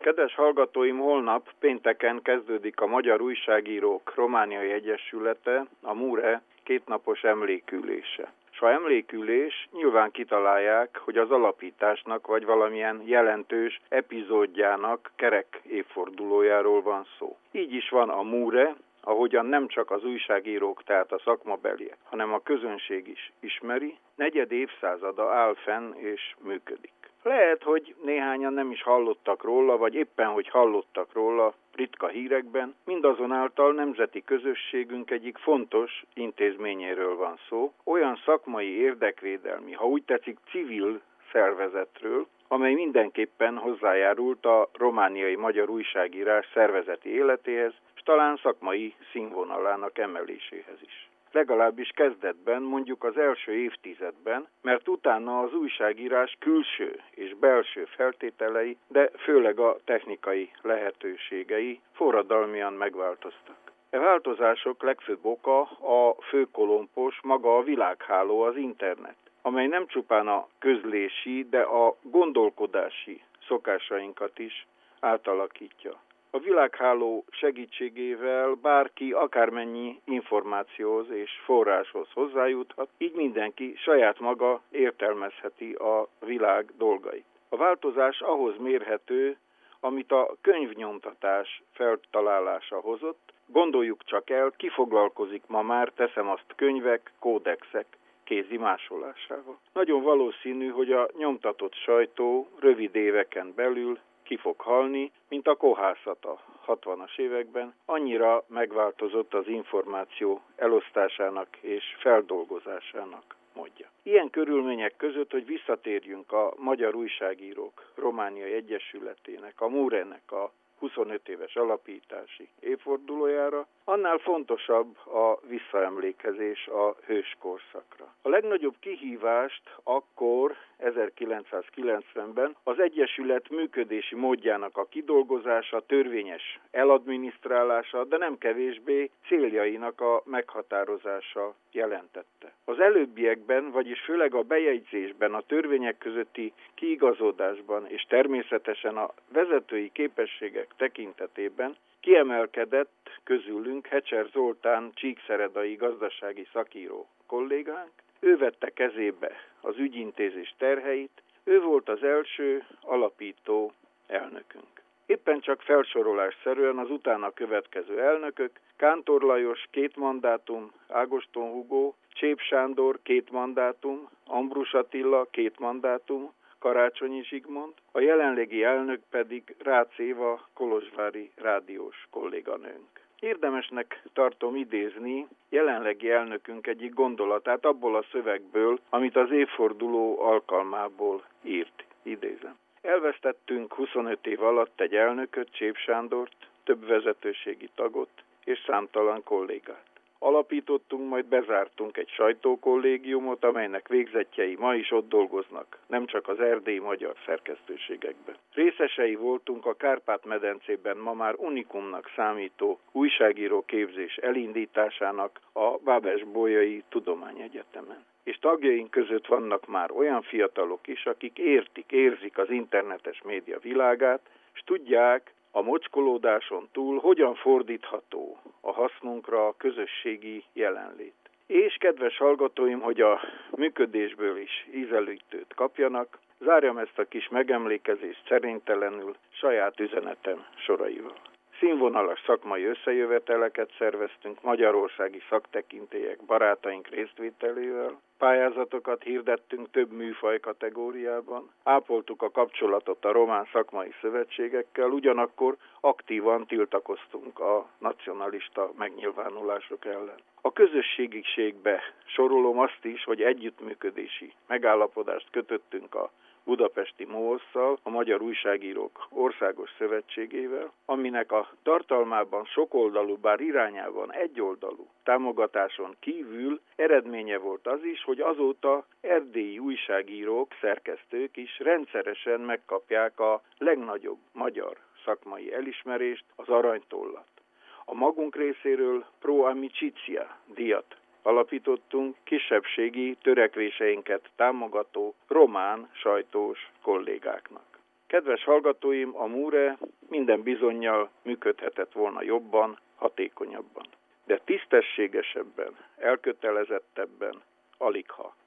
Kedves hallgatóim, holnap pénteken kezdődik a Magyar Újságírók Romániai Egyesülete, a MURE kétnapos emlékülése. S ha emlékülés, nyilván kitalálják, hogy az alapításnak vagy valamilyen jelentős epizódjának kerek évfordulójáról van szó. Így is van a MURE, ahogyan nem csak az újságírók, tehát a szakmabeliek, hanem a közönség is ismeri, negyed évszázada áll fenn és működik. Lehet, hogy néhányan nem is hallottak róla, vagy éppen, hogy hallottak róla ritka hírekben, mindazonáltal nemzeti közösségünk egyik fontos intézményéről van szó, olyan szakmai érdekvédelmi, ha úgy tetszik civil szervezetről, amely mindenképpen hozzájárult a romániai magyar újságírás szervezeti életéhez, és talán szakmai színvonalának emeléséhez is. Legalábbis kezdetben, mondjuk az első évtizedben, mert utána az újságírás külső és belső feltételei, de főleg a technikai lehetőségei forradalmian megváltoztak. E változások legfőbb oka a főkolompos, maga a világháló, az internet, amely nem csupán a közlési, de a gondolkodási szokásainkat is átalakítja. A világháló segítségével bárki akármennyi információhoz és forráshoz hozzájuthat, így mindenki saját maga értelmezheti a világ dolgait. A változás ahhoz mérhető, amit a könyvnyomtatás feltalálása hozott. Gondoljuk csak el, ki foglalkozik ma már, teszem azt, könyvek, kódexek kézi másolásával. Nagyon valószínű, hogy a nyomtatott sajtó rövid éveken belül ki fog halni, mint a kohászat a 60-as években. Annyira megváltozott az információ elosztásának és feldolgozásának módja. Ilyen körülmények között, hogy visszatérjünk a Magyar Újságírók Romániai Egyesületének, a MURE-nek a 25 éves alapítási évfordulójára, annál fontosabb a visszaemlékezés a hőskorszakra. A legnagyobb kihívást akkor, 1990-ben az Egyesület működési módjának a kidolgozása, törvényes eladminisztrálása, de nem kevésbé céljainak a meghatározása jelentette. Az előbbiekben, vagyis főleg a bejegyzésben, a törvények közötti kiigazodásban és természetesen a vezetői képességek tekintetében kiemelkedett közülünk Hecser Zoltán csíkszeredai gazdasági szakíró kollégánk. Ő vette kezébe az ügyintézés terheit, ő volt az első alapító elnökünk. Éppen csak felsorolásszerűen az utána következő elnökök: Kántor Lajos 2 mandátum, Ágoston Hugo, Csép Sándor 2 mandátum, Ambrus Attila 2 mandátum, Karácsonyi Zsigmond, a jelenlegi elnök pedig Rácz Éva, kolozsvári rádiós kolléganőnk. Érdemesnek tartom idézni jelenlegi elnökünk egyik gondolatát abból a szövegből, amit az évforduló alkalmából írt. Idézem. Elvesztettünk 25 év alatt egy elnököt, Csép Sándort, több vezetőségi tagot és számtalan kollégát. Alapítottunk, majd bezártunk egy sajtókollégiumot, amelynek végzettjei ma is ott dolgoznak, nem csak az erdélyi magyar szerkesztőségekben. Részesei voltunk a Kárpát-medencében ma már unikumnak számító újságíró képzés elindításának a Bábes-Bolyai Tudományegyetemen. És tagjaink között vannak már olyan fiatalok is, akik érzik az internetes média világát, és tudják, a mocskolódáson túl hogyan fordítható a hasznunkra a közösségi jelenlét. És kedves hallgatóim, hogy a működésből is ízelítőt kapjanak, zárjam ezt a kis megemlékezést szerintelenül saját üzenetem soraival. Színvonalas szakmai összejöveteleket szerveztünk magyarországi szaktekintélyek barátaink résztvételével, pályázatokat hirdettünk több műfaj kategóriában, ápoltuk a kapcsolatot a román szakmai szövetségekkel, ugyanakkor aktívan tiltakoztunk a nacionalista megnyilvánulások ellen. A közösségiségbe sorolom azt is, hogy együttműködési megállapodást kötöttünk a budapesti MOOSZ-szal, a Magyar Újságírók Országos Szövetségével, aminek a tartalmában sokoldalú, bár irányában egyoldalú támogatáson kívül eredménye volt az is, hogy azóta erdélyi újságírók, szerkesztők is rendszeresen megkapják a legnagyobb magyar szakmai elismerést, az aranytollat. A magunk részéről Pro Amicizia díjat alapítottunk kisebbségi törekvéseinket támogató román sajtós kollégáknak. Kedves hallgatóim, a MURE minden bizonnyal működhetett volna jobban, hatékonyabban. De tisztességesebben, elkötelezettebben aligha.